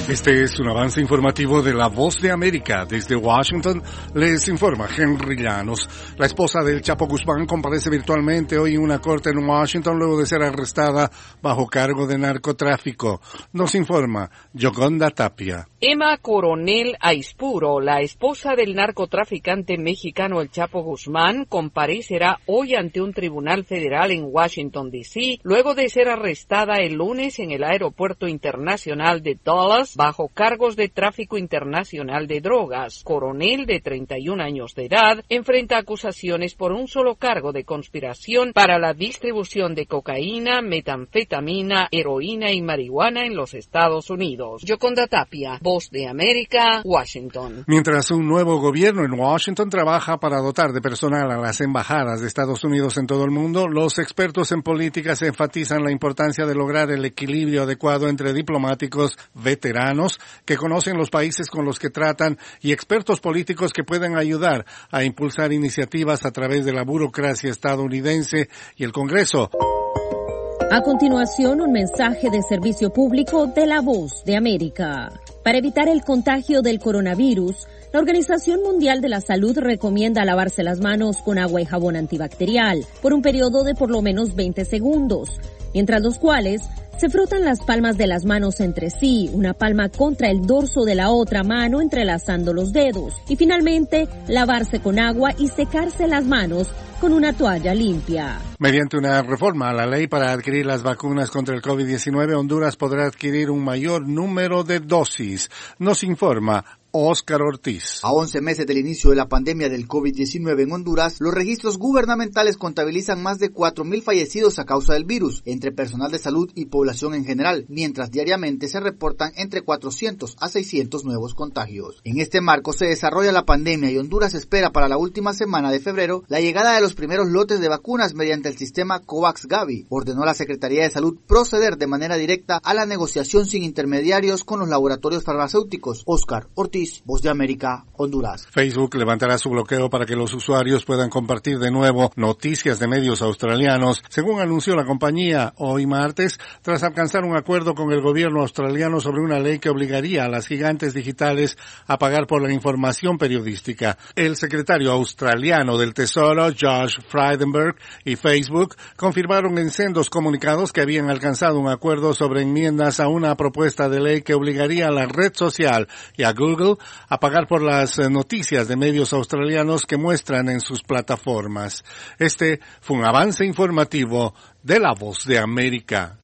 Este es un avance informativo de La Voz de América. Desde Washington les informa Henry Llanos. La esposa del Chapo Guzmán comparece virtualmente hoy en una corte en Washington luego de ser arrestada bajo cargo de narcotráfico. Nos informa Yoconda Tapia. Emma Coronel Aispuro, la esposa del narcotraficante mexicano El Chapo Guzmán, comparecerá hoy ante un tribunal federal en Washington, D.C., luego de ser arrestada el lunes en el aeropuerto internacional de Dallas bajo cargos de tráfico internacional de drogas. Coronel, de 31 años de edad, enfrenta acusaciones por un solo cargo de conspiración para la distribución de cocaína, metanfetamina, heroína y marihuana en los Estados Unidos. Yoconda Tapia, Voz de América, Washington. Mientras un nuevo gobierno en Washington trabaja para dotar de personal a las embajadas de Estados Unidos en todo el mundo, los expertos en política enfatizan la importancia de lograr el equilibrio adecuado entre diplomáticos veteranos que conocen los países con los que tratan y expertos políticos que pueden ayudar a impulsar iniciativas a través de la burocracia estadounidense y el Congreso. A continuación, un mensaje de servicio público de La Voz de América. Para evitar el contagio del coronavirus, la Organización Mundial de la Salud recomienda lavarse las manos con agua y jabón antibacterial por un periodo de por lo menos 20 segundos, mientras los cuales se frotan las palmas de las manos entre sí, una palma contra el dorso de la otra mano entrelazando los dedos, y finalmente lavarse con agua y secarse las manos con una toalla limpia. Mediante una reforma a la ley para adquirir las vacunas contra el COVID-19, Honduras podrá adquirir un mayor número de dosis. Nos informa Óscar Ortiz. A 11 meses del inicio de la pandemia del COVID-19 en Honduras, los registros gubernamentales contabilizan más de 4,000 fallecidos a causa del virus, entre personal de salud y población en general, mientras diariamente se reportan entre 400 a 600 nuevos contagios. En este marco se desarrolla la pandemia y Honduras espera para la última semana de febrero la llegada de los primeros lotes de vacunas mediante el sistema COVAX-Gavi. Ordenó la Secretaría de Salud proceder de manera directa a la negociación sin intermediarios con los laboratorios farmacéuticos. Óscar Ortiz, Voz de América, Honduras. Facebook levantará su bloqueo para que los usuarios puedan compartir de nuevo noticias de medios australianos, según anunció la compañía hoy martes, tras alcanzar un acuerdo con el gobierno australiano sobre una ley que obligaría a las gigantes digitales a pagar por la información periodística. El secretario australiano del Tesoro, Josh Frydenberg, y Facebook confirmaron en sendos comunicados que habían alcanzado un acuerdo sobre enmiendas a una propuesta de ley que obligaría a la red social y a Google a pagar por las noticias de medios australianos que muestran en sus plataformas. Este fue un avance informativo de La Voz de América.